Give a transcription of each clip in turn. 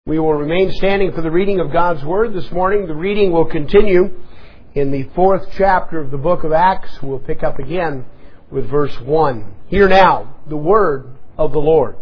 We will remain standing for the reading of God's Word this morning. The reading will continue in the 4th chapter of the book of Acts. We'll pick up again with verse 1. Hear now the word of the Lord.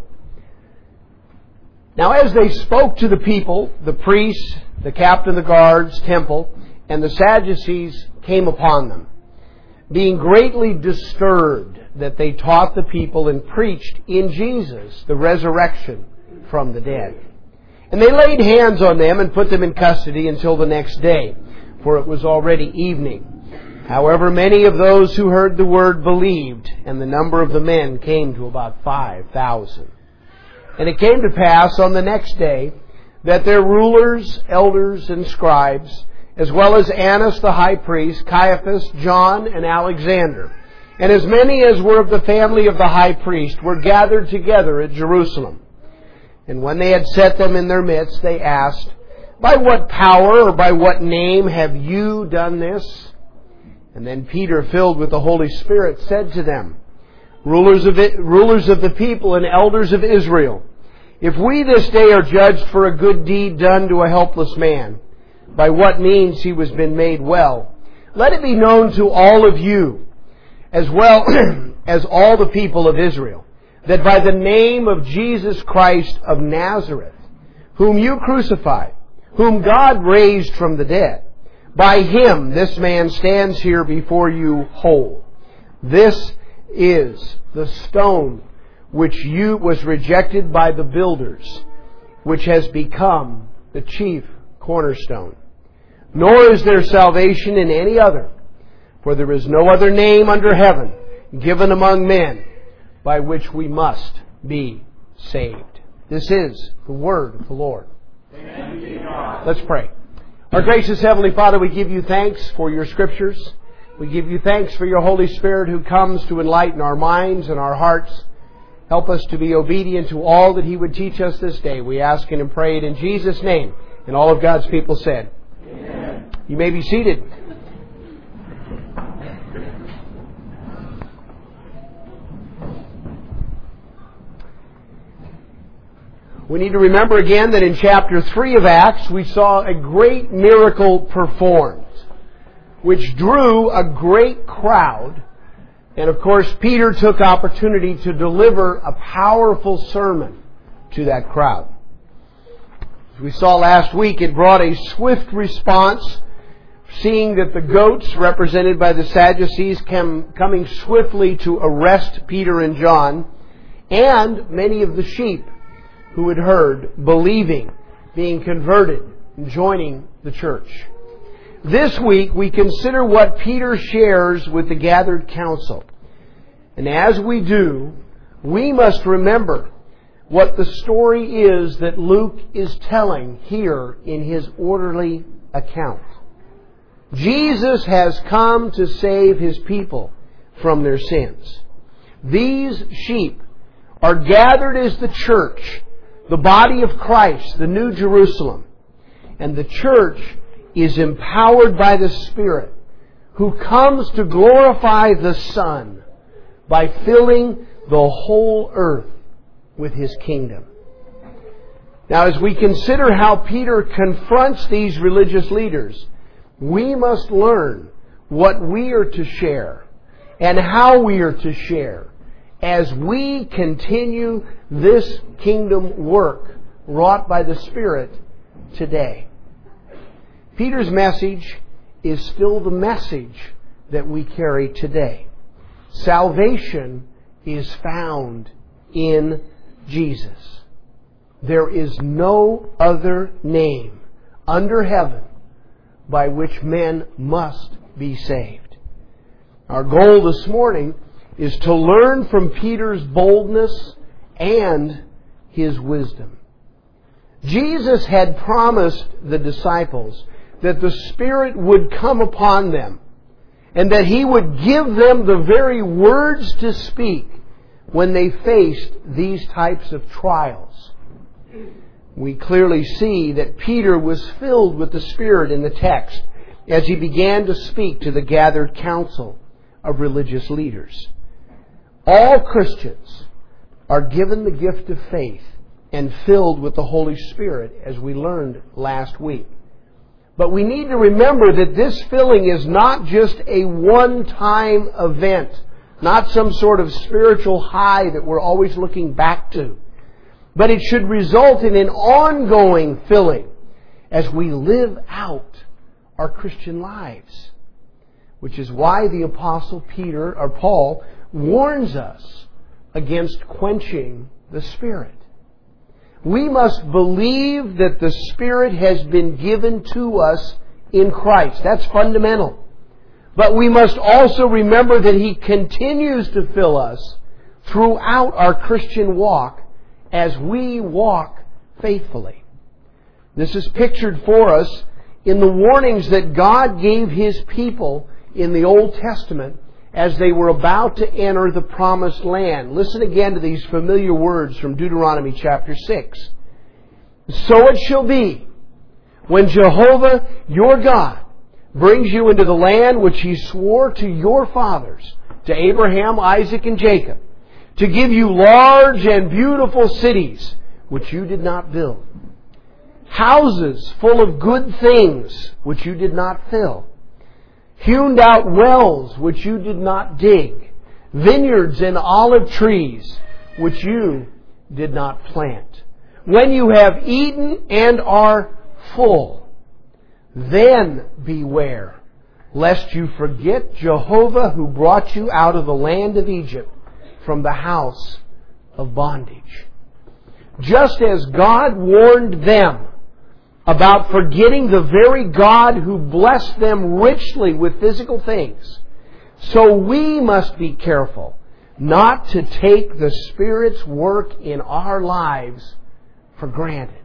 Now as they spoke to the people, the priests, the captain of the guards, temple, and the Sadducees came upon them, being greatly disturbed that they taught the people and preached in Jesus the resurrection from the dead. And they laid hands on them and put them in custody until the next day, for it was already evening. However, many of those who heard the word believed, and the number of the men came to about 5,000. And it came to pass on the next day that their rulers, elders, and scribes, as well as Annas the high priest, Caiaphas, John, and Alexander, and as many as were of the family of the high priest, were gathered together at Jerusalem. And when they had set them in their midst, they asked, "By what power or by what name have you done this?" And then Peter, filled with the Holy Spirit, said to them, rulers of the people and elders of Israel, if we this day are judged for a good deed done to a helpless man, by what means he was been made well, let it be known to all of you, as well as all the people of Israel, that by the name of Jesus Christ of Nazareth, whom you crucified, whom God raised from the dead, by Him this man stands here before you whole. This is the stone which was rejected by the builders, which has become the chief cornerstone. Nor is there salvation in any other, for there is no other name under heaven given among men by which we must be saved. This is the word of the Lord. Let's pray. Our gracious Heavenly Father, we give you thanks for your Scriptures. We give you thanks for your Holy Spirit who comes to enlighten our minds and our hearts. Help us to be obedient to all that He would teach us this day. We ask and pray it in Jesus' name. And all of God's people said, Amen. You may be seated. We need to remember again that in chapter 3 of Acts, we saw a great miracle performed, which drew a great crowd. And of course, Peter took opportunity to deliver a powerful sermon to that crowd. As we saw last week, it brought a swift response, seeing that the goats, represented by the Sadducees, coming swiftly to arrest Peter and John, and many of the sheep who had heard, believing, being converted, and joining the church. This week we consider what Peter shares with the gathered council. And as we do, we must remember what the story is that Luke is telling here in his orderly account. Jesus has come to save His people from their sins. These sheep are gathered as the church, the body of Christ, the New Jerusalem. And the church is empowered by the Spirit, who comes to glorify the Son by filling the whole earth with His kingdom. Now, as we consider how Peter confronts these religious leaders, we must learn what we are to share and how we are to share as we continue this kingdom work wrought by the Spirit today. Peter's message is still the message that we carry today. Salvation is found in Jesus. There is no other name under heaven by which men must be saved. Our goal this morning is to learn from Peter's boldness and his wisdom. Jesus had promised the disciples that the Spirit would come upon them and that He would give them the very words to speak when they faced these types of trials. We clearly see that Peter was filled with the Spirit in the text as he began to speak to the gathered council of religious leaders. All Christians are given the gift of faith and filled with the Holy Spirit, as we learned last week. But we need to remember that this filling is not just a one-time event, not some sort of spiritual high that we're always looking back to. But it should result in an ongoing filling as we live out our Christian lives. Which is why the Apostle Paul warns us against quenching the Spirit. We must believe that the Spirit has been given to us in Christ. That's fundamental. But we must also remember that He continues to fill us throughout our Christian walk as we walk faithfully. This is pictured for us in the warnings that God gave His people in the Old Testament as they were about to enter the Promised Land. Listen again to these familiar words from Deuteronomy chapter 6. So it shall be, when Jehovah your God brings you into the land which He swore to your fathers, to Abraham, Isaac, and Jacob, to give you large and beautiful cities which you did not build, houses full of good things which you did not fill, hewn out wells which you did not dig, vineyards and olive trees which you did not plant. When you have eaten and are full, then beware, lest you forget Jehovah who brought you out of the land of Egypt from the house of bondage. Just as God warned them about forgetting the very God who blessed them richly with physical things, so we must be careful not to take the Spirit's work in our lives for granted.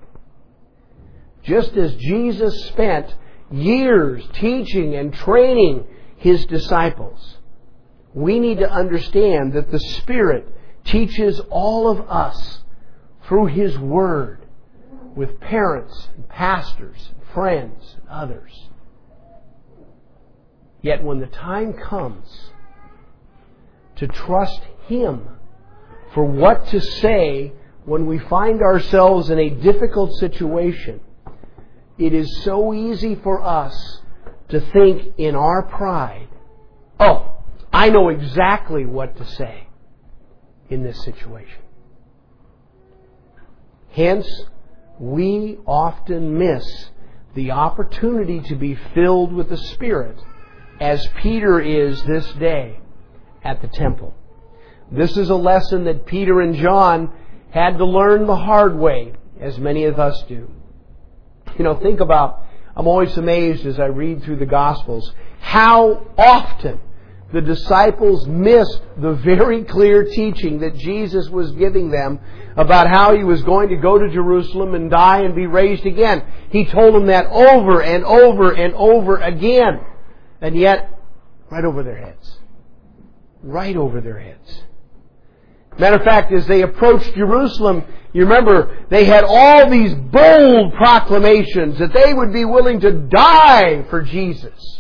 Just as Jesus spent years teaching and training His disciples, we need to understand that the Spirit teaches all of us through His Word, with parents and pastors and friends and others. Yet when the time comes to trust Him for what to say when we find ourselves in a difficult situation, it is so easy for us to think in our pride, oh, I know exactly what to say in this situation. Hence, we often miss the opportunity to be filled with the Spirit, as Peter is this day at the temple. This is a lesson that Peter and John had to learn the hard way, as many of us do. Think about, I'm always amazed as I read through the Gospels, how often the disciples missed the very clear teaching that Jesus was giving them about how He was going to go to Jerusalem and die and be raised again. He told them that over and over and over again. And yet, right over their heads. Right over their heads. Matter of fact, as they approached Jerusalem, you remember, they had all these bold proclamations that they would be willing to die for Jesus.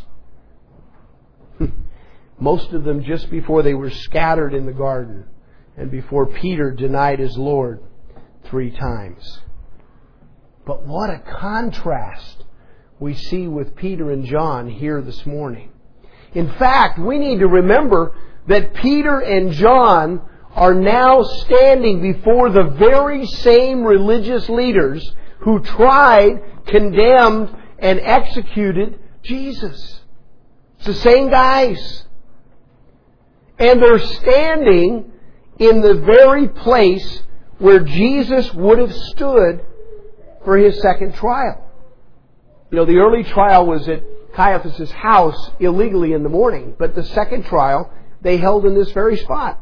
Most of them just before they were scattered in the garden and before Peter denied his Lord 3 times. But what a contrast we see with Peter and John here this morning. In fact, we need to remember that Peter and John are now standing before the very same religious leaders who tried, condemned, and executed Jesus. It's the same guys. And they're standing in the very place where Jesus would have stood for His second trial. The early trial was at Caiaphas' house illegally in the morning, but the second trial they held in this very spot.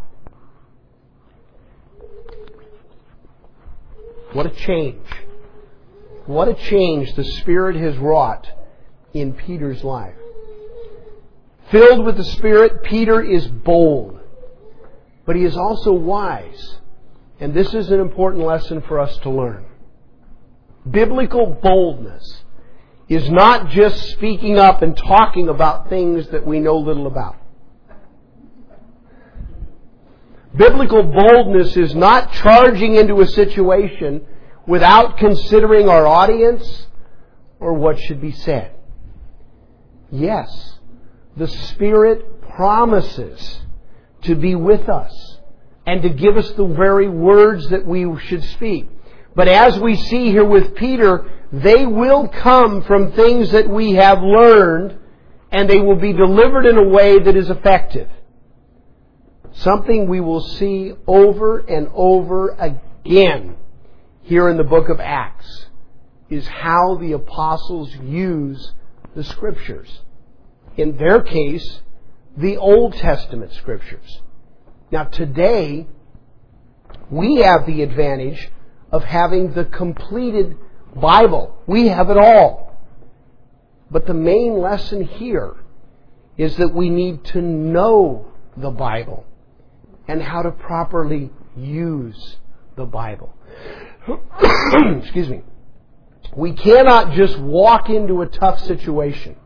What a change. What a change the Spirit has wrought in Peter's life. Filled with the Spirit, Peter is bold, but he is also wise. And this is an important lesson for us to learn. Biblical boldness is not just speaking up and talking about things that we know little about. Biblical boldness is not charging into a situation without considering our audience or what should be said? Yes, the Spirit promises to be with us and to give us the very words that we should speak. But as we see here with Peter, they will come from things that we have learned, and they will be delivered in a way that is effective. Something we will see over and over again here in the book of Acts is how the apostles use the Scriptures. In their case, the Old Testament Scriptures. Now today, we have the advantage of having the completed Bible. We have it all. But the main lesson here is that we need to know the Bible and how to properly use the Bible. Excuse me. We cannot just walk into a tough situation.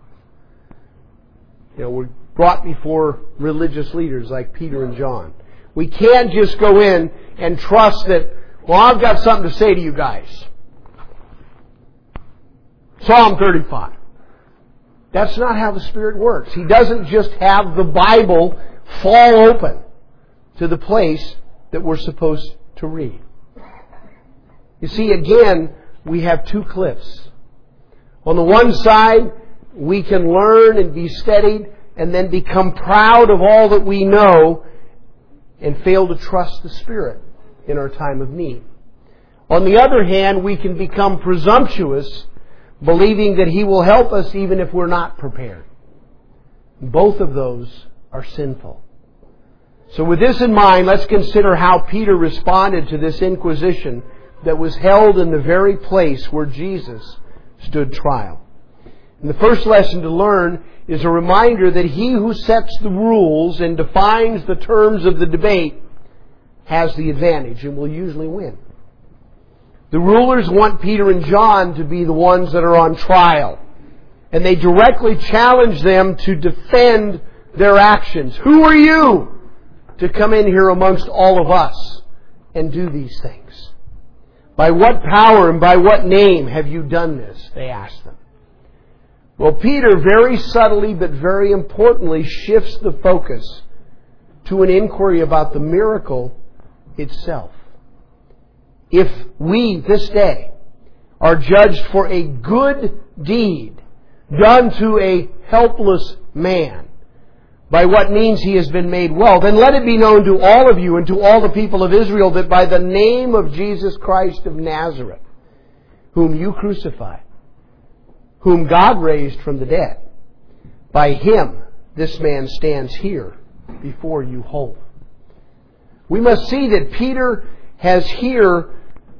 We're brought before religious leaders like Peter and John. We can't just go in and trust that, well, I've got something to say to you guys. Psalm 35. That's not how the Spirit works. He doesn't just have the Bible fall open to the place that we're supposed to read. You see, again, we have two cliffs. On the one side, we can learn and be steadied and then become proud of all that we know and fail to trust the Spirit in our time of need. On the other hand, we can become presumptuous, believing that He will help us even if we're not prepared. Both of those are sinful. So with this in mind, let's consider how Peter responded to this inquisition that was held in the very place where Jesus stood trial. And the first lesson to learn is a reminder that he who sets the rules and defines the terms of the debate has the advantage and will usually win. The rulers want Peter and John to be the ones that are on trial, and they directly challenge them to defend their actions. Who are you to come in here amongst all of us and do these things? By what power and by what name have you done this? They ask them. Well, Peter very subtly but very importantly shifts the focus to an inquiry about the miracle itself. If we, this day, are judged for a good deed done to a helpless man, by what means he has been made well, then let it be known to all of you and to all the people of Israel that by the name of Jesus Christ of Nazareth, whom you crucified, whom God raised from the dead, by Him this man stands here before you whole. We must see that Peter has here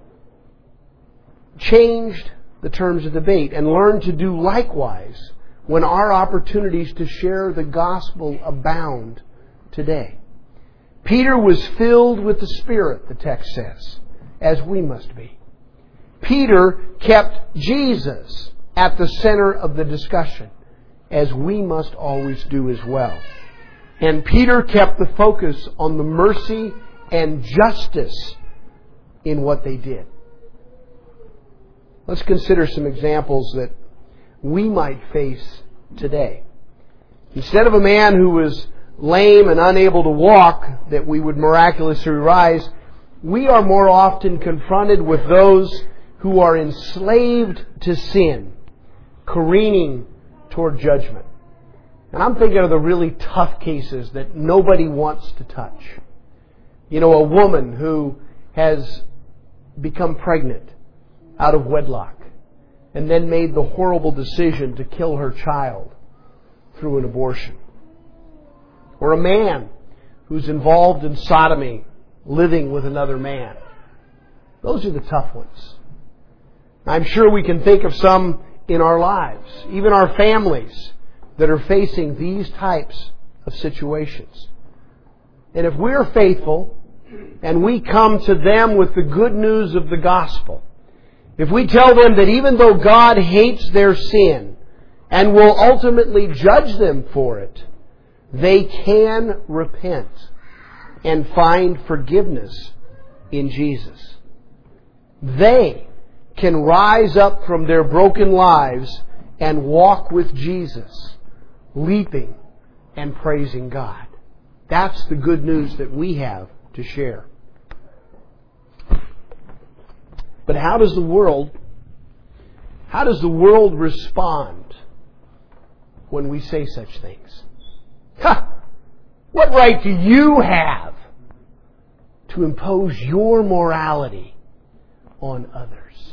changed the terms of debate and learned to do likewise when our opportunities to share the gospel abound today. Peter was filled with the Spirit, the text says, as we must be. Peter kept Jesus at the center of the discussion, as we must always do as well. And Peter kept the focus on the mercy and justice in what they did. Let's consider some examples that we might face today. Instead of a man who was lame and unable to walk that we would miraculously rise, we are more often confronted with those who are enslaved to sin, careening toward judgment. And I'm thinking of the really tough cases that nobody wants to touch. A woman who has become pregnant out of wedlock and then made the horrible decision to kill her child through an abortion. Or a man who's involved in sodomy, living with another man. Those are the tough ones. I'm sure we can think of some in our lives, even our families, that are facing these types of situations. And if we're faithful and we come to them with the good news of the gospel, if we tell them that even though God hates their sin and will ultimately judge them for it, they can repent and find forgiveness in Jesus. They can rise up from their broken lives and walk with Jesus, leaping and praising God. That's the good news that we have to share. But how does the world respond when we say such things? What right do you have to impose your morality on others?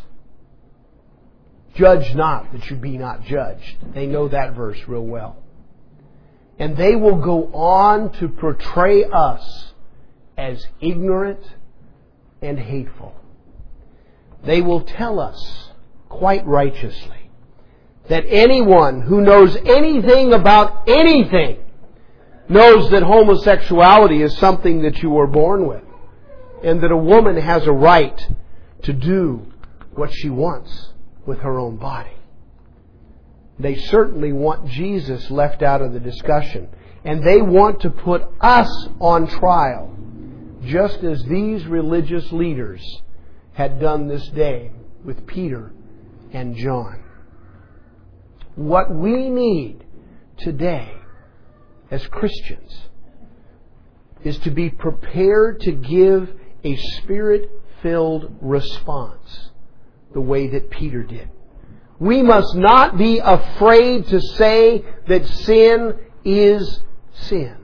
Judge not that you be not judged. They know that verse real well. And they will go on to portray us as ignorant and hateful. They will tell us, quite righteously, that anyone who knows anything about anything knows that homosexuality is something that you were born with, and that a woman has a right to do what she wants with her own body. They certainly want Jesus left out of the discussion. And they want to put us on trial, just as these religious leaders had done this day with Peter and John. What we need today as Christians is to be prepared to give a Spirit-filled response the way that Peter did. We must not be afraid to say that sin is sin.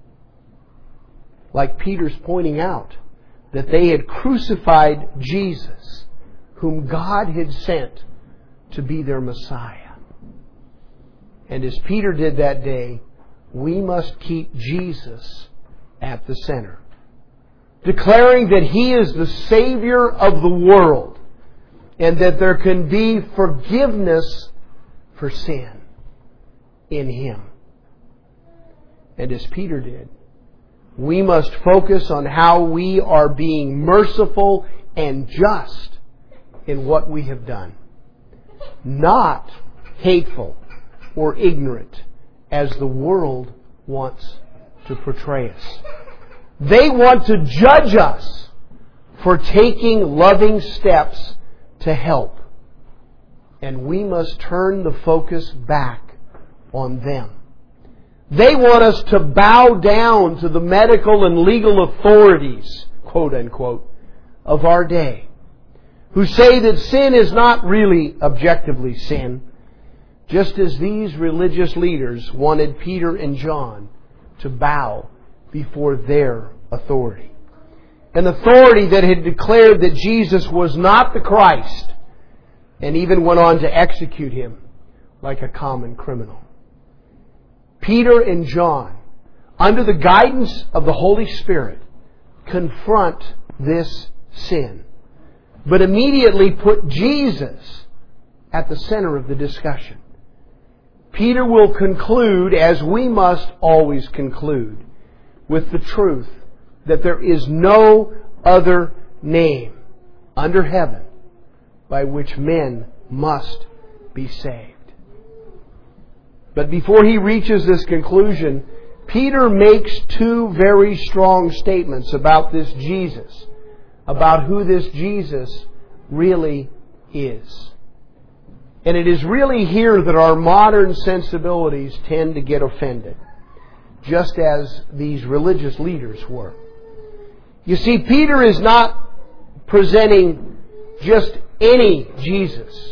Like Peter's pointing out, that they had crucified Jesus, whom God had sent to be their Messiah. And as Peter did that day, we must keep Jesus at the center, declaring that He is the Savior of the world, and that there can be forgiveness for sin in Him. And as Peter did, we must focus on how we are being merciful and just in what we have done, not hateful or ignorant as the world wants to portray us. They want to judge us for taking loving steps to help. And we must turn the focus back on them. They want us to bow down to the medical and legal authorities, quote unquote, of our day, who say that sin is not really objectively sin, just as these religious leaders wanted Peter and John to bow before their authority. An authority that had declared that Jesus was not the Christ, and even went on to execute Him like a common criminal. Peter and John, under the guidance of the Holy Spirit, confront this sin, but immediately put Jesus at the center of the discussion. Peter will conclude, as we must always conclude, with the truth that there is no other name under heaven by which men must be saved. But before he reaches this conclusion, Peter makes two very strong statements about this Jesus, about who this Jesus really is. And it is really here that our modern sensibilities tend to get offended, just as these religious leaders were. You see, Peter is not presenting just any Jesus.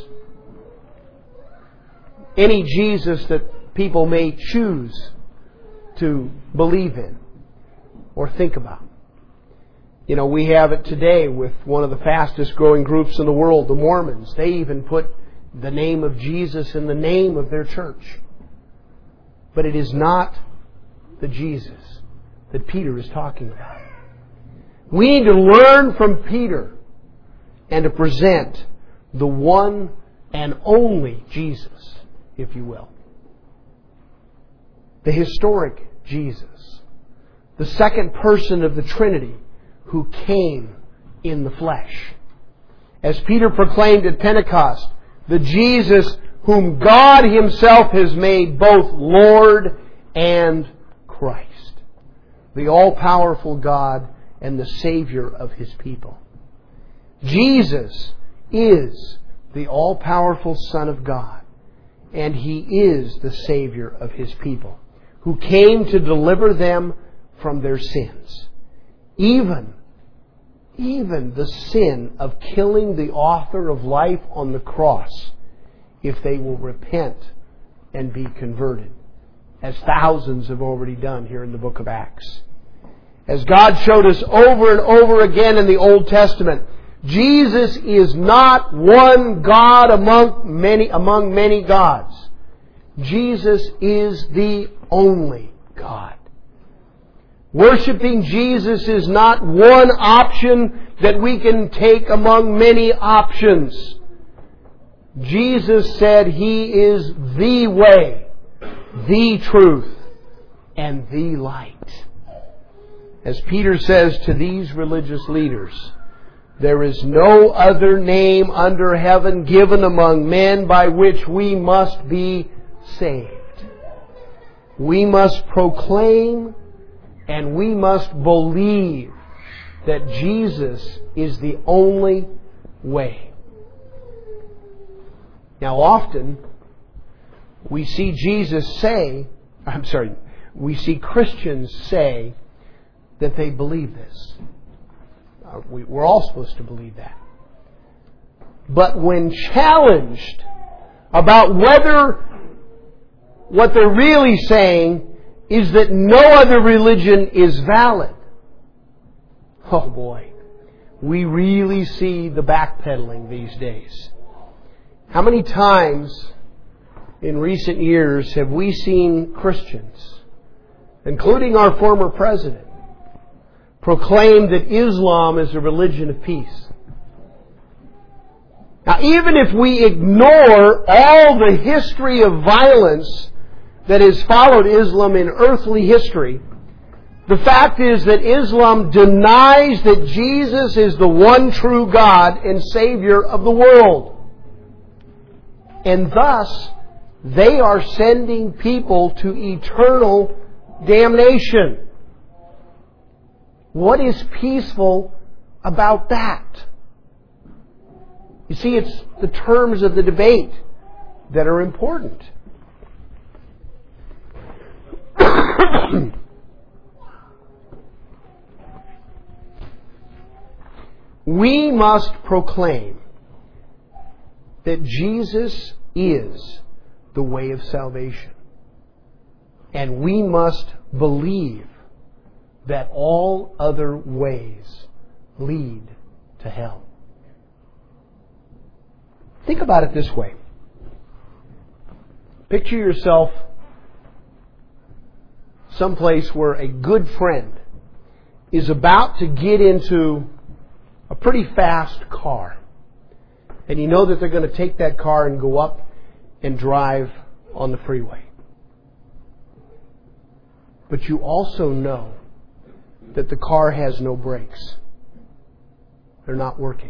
Any Jesus that people may choose to believe in or think about. You know, we have it today with one of the fastest growing groups in the world, the Mormons. They even put the name of Jesus in the name of their church. But it is not the Jesus that Peter is talking about. We need to learn from Peter and to present the one and only Jesus, if you will. The historic Jesus. The second person of the Trinity who came in the flesh. As Peter proclaimed at Pentecost, the Jesus whom God Himself has made both Lord and Christ. The all-powerful God and the Savior of His people. Jesus is the all-powerful Son of God, and He is the Savior of His people, who came to deliver them from their sins. Even the sin of killing the author of life on the cross, if they will repent and be converted, as thousands have already done here in the book of Acts. As God showed us over and over again in the Old Testament, Jesus is not one God among many gods. Jesus is the only God. Worshipping Jesus is not one option that we can take among many options. Jesus said He is the way, the truth, and the light. As Peter says to these religious leaders, there is no other name under heaven given among men by which we must be saved. We must proclaim and we must believe that Jesus is the only way. Now often, we see Christians say that they believe this. We're all supposed to believe that. But when challenged about whether what they're really saying is that no other religion is valid, oh boy, we really see the backpedaling these days. How many times in recent years have we seen Christians, including our former president, proclaim that Islam is a religion of peace? Now, even if we ignore all the history of violence that has followed Islam in earthly history, the fact is that Islam denies that Jesus is the one true God and Savior of the world. And thus, they are sending people to eternal damnation. What is peaceful about that? You see, it's the terms of the debate that are important. We must proclaim that Jesus is the way of salvation. And we must believe that all other ways lead to hell. Think about it this way. Picture yourself someplace where a good friend is about to get into a pretty fast car. And you know that they're going to take that car and go up and drive on the freeway. But you also know that the car has no brakes. They're not working.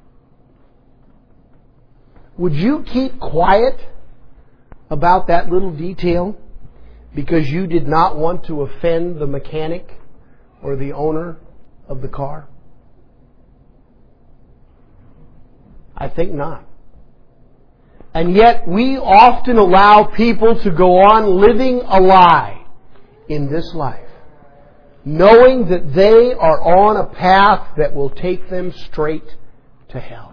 Would you keep quiet about that little detail because you did not want to offend the mechanic or the owner of the car? I think not. And yet we often allow people to go on living a lie in this life, knowing that they are on a path that will take them straight to hell.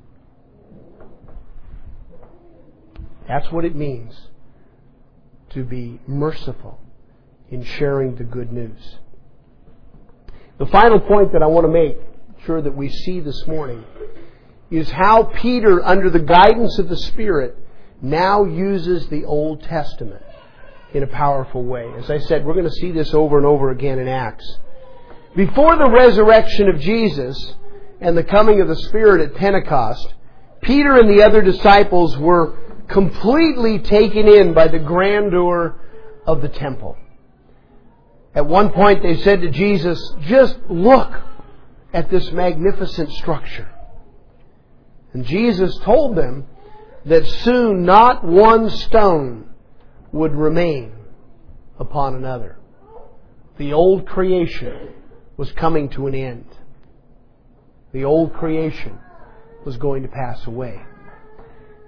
That's what it means to be merciful in sharing the good news. The final point that I want to make sure that we see this morning is how Peter, under the guidance of the Spirit, now uses the Old Testament in a powerful way. As I said, we're going to see this over and over again in Acts. Before the resurrection of Jesus and the coming of the Spirit at Pentecost, Peter and the other disciples were completely taken in by the grandeur of the temple. At one point they said to Jesus, "Just look at this magnificent structure." And Jesus told them that soon not one stone would remain upon another. The old creation was coming to an end. The old creation was going to pass away.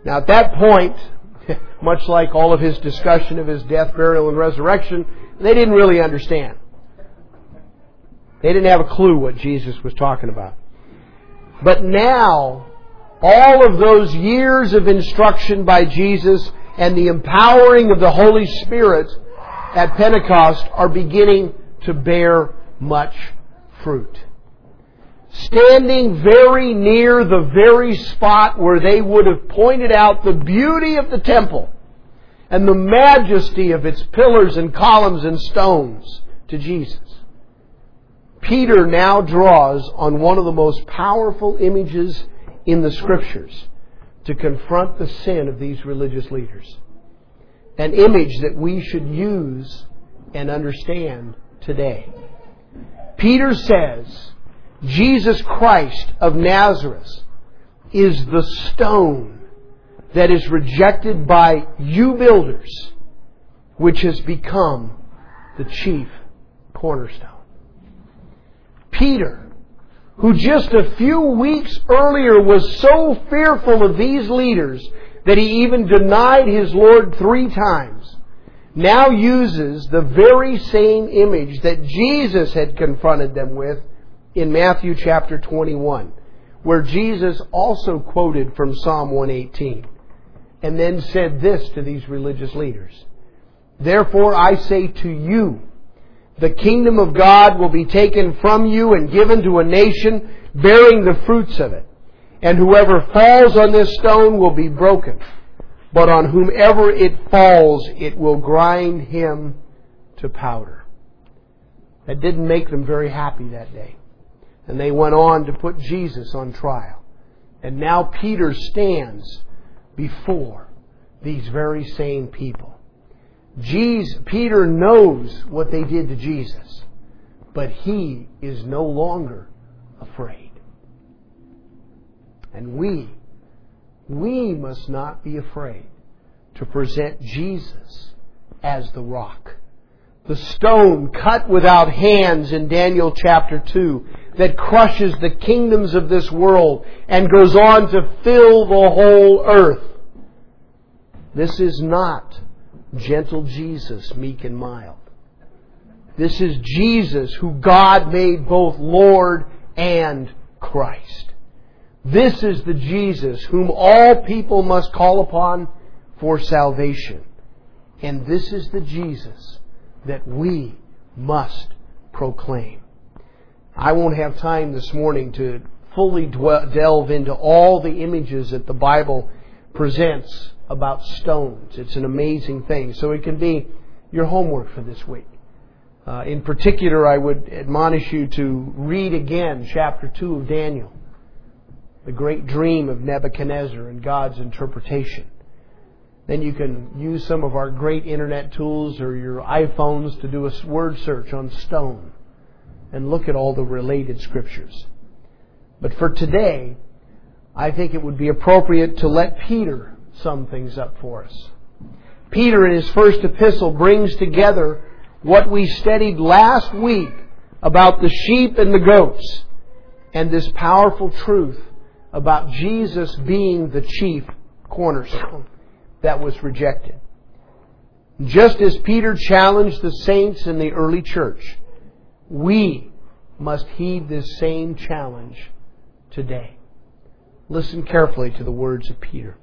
Now at that point, much like all of his discussion of his death, burial, and resurrection, they didn't really understand. They didn't have a clue what Jesus was talking about. But now, all of those years of instruction by Jesus and the empowering of the Holy Spirit at Pentecost are beginning to bear much fruit. Standing very near the very spot where they would have pointed out the beauty of the temple and the majesty of its pillars and columns and stones to Jesus, Peter now draws on one of the most powerful images in the Scriptures to confront the sin of these religious leaders. An image that we should use and understand today. Peter says, Jesus Christ of Nazareth is the stone that is rejected by you builders, which has become the chief cornerstone. Peter, who just a few weeks earlier was so fearful of these leaders that he even denied his Lord 3 times, now uses the very same image that Jesus had confronted them with in Matthew chapter 21, where Jesus also quoted from Psalm 118, and then said this to these religious leaders: Therefore I say to you, the kingdom of God will be taken from you and given to a nation bearing the fruits of it. And whoever falls on this stone will be broken. But on whomever it falls, it will grind him to powder. That didn't make them very happy that day. And they went on to put Jesus on trial. And now Peter stands before these very same people. Peter knows what they did to Jesus, but he is no longer afraid. And we must not be afraid to present Jesus as the rock. The stone cut without hands in Daniel chapter 2 that crushes the kingdoms of this world and goes on to fill the whole earth. This is not gentle Jesus, meek and mild. This is Jesus who God made both Lord and Christ. This is the Jesus whom all people must call upon for salvation. And this is the Jesus that we must proclaim. I won't have time this morning to fully delve into all the images that the Bible presents about stones. It's an amazing thing. So it can be your homework for this week. In particular, I would admonish you to read again chapter 2 of Daniel, the great dream of Nebuchadnezzar and God's interpretation. Then you can use some of our great internet tools or your iPhones to do a word search on stone and look at all the related scriptures. But for today, I think it would be appropriate to let Peter sum things up for us. Peter, in his first epistle, brings together what we studied last week about the sheep and the goats, and this powerful truth about Jesus being the chief cornerstone that was rejected. Just as Peter challenged the saints in the early church, we must heed this same challenge today. Listen carefully to the words of Peter.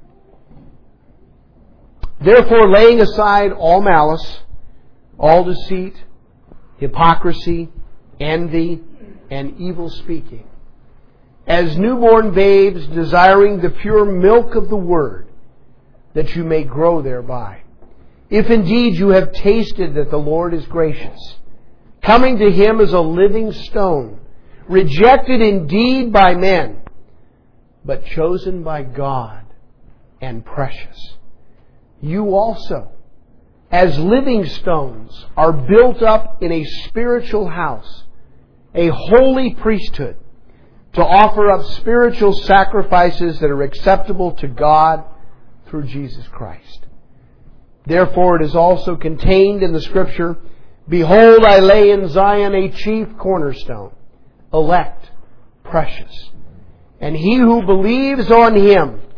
Therefore, laying aside all malice, all deceit, hypocrisy, envy, and evil speaking, as newborn babes desiring the pure milk of the Word, that you may grow thereby. If indeed you have tasted that the Lord is gracious, coming to Him as a living stone, rejected indeed by men, but chosen by God and precious. You also, as living stones, are built up in a spiritual house, a holy priesthood, to offer up spiritual sacrifices that are acceptable to God through Jesus Christ. Therefore, it is also contained in the Scripture, Behold, I lay in Zion a chief cornerstone, elect, precious. And he who believes on Him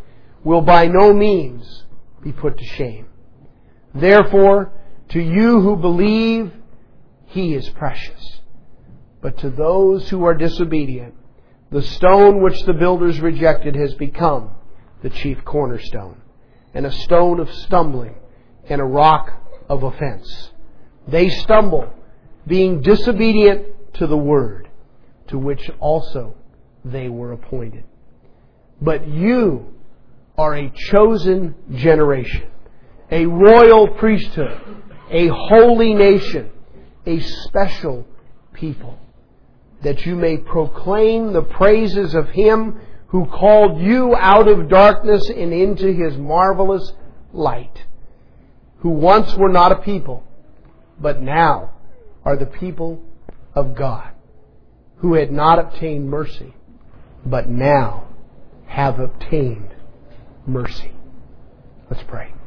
will by no means be put to shame. Therefore, to you who believe, He is precious. But to those who are disobedient, the stone which the builders rejected has become the chief cornerstone, and a stone of stumbling, and a rock of offense. They stumble, being disobedient to the word, to which also they were appointed. But you are a chosen generation, a royal priesthood, a holy nation, a special people, that you may proclaim the praises of Him who called you out of darkness and into His marvelous light, who once were not a people, but now are the people of God, who had not obtained mercy, but now have obtained mercy. Let's pray.